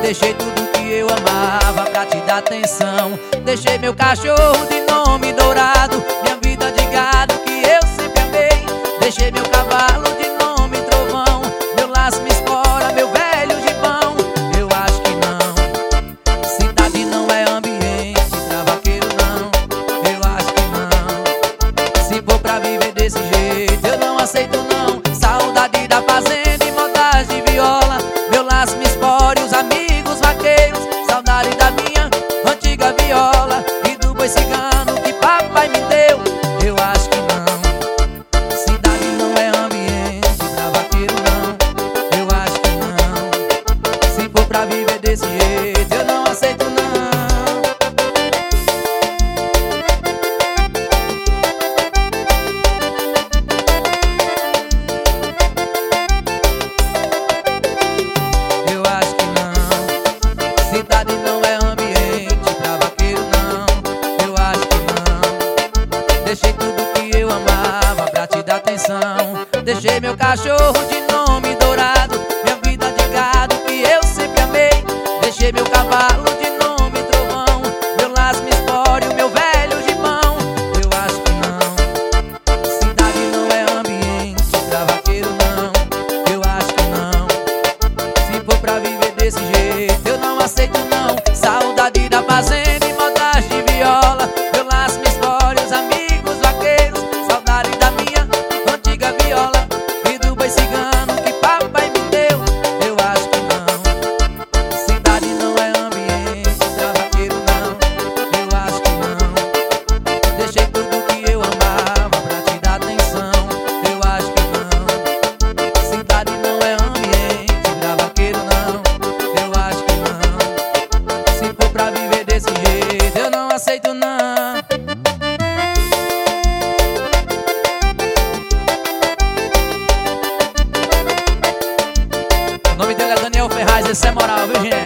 Deixei tudo que eu amava pra te dar atenção. Deixei meu cachorro de nome Dourado, minha vida de gado que eu sempre amei. Deixei meu cavalo de nome Trovão, meu laço, minha espora, meu velho gibão. Eu acho que não, cidade não é ambiente pra vaqueiro não. Eu acho que não, se for pra viver desse jeito eu não aceito não. Saudade da fazenda e modagem de viola, meu laço, minha espora e os amigos vaqueiros. Saudade da minha antiga viola e do boi cigano que papai me deu. Eu acho que não, cidade não é ambiente pra vaqueiro não. Eu acho que não, se for pra viver desse jeito eu não aceito não. Eu acho que não, cidade não é ambiente pra vaqueiro não. Eu acho que não, deixei tudo que eu amava pra te dar atenção. Deixei meu cachorro de nome Dourado, minha vida de gado que eu sempre amei. Deixei meu cavalo de nome Trovão, meu laço, minha espora e o meu velho gibão. Eu acho que não, cidade não é ambiente pra vaqueiro não. Eu acho que não, se for pra viver desse jeito eu não aceito não. Saudade da fazenda e modagem de viola, meu laço, minha espora e os amigos vaqueiros. Saudade da minha antiga viola e do boi cigano que papai me deu. Eu acho que não, cidade não é ambiente pra vaqueiro não. Eu acho que não, deixei tudo que eu amava pra te dar atenção. Eu acho que não, cidade não é ambiente pra vaqueiro não. Eu acho que não, se for pra viver desse jeito eu não aceito não. O nome dele é Daniel Ferraz, esse é moral, viu gente?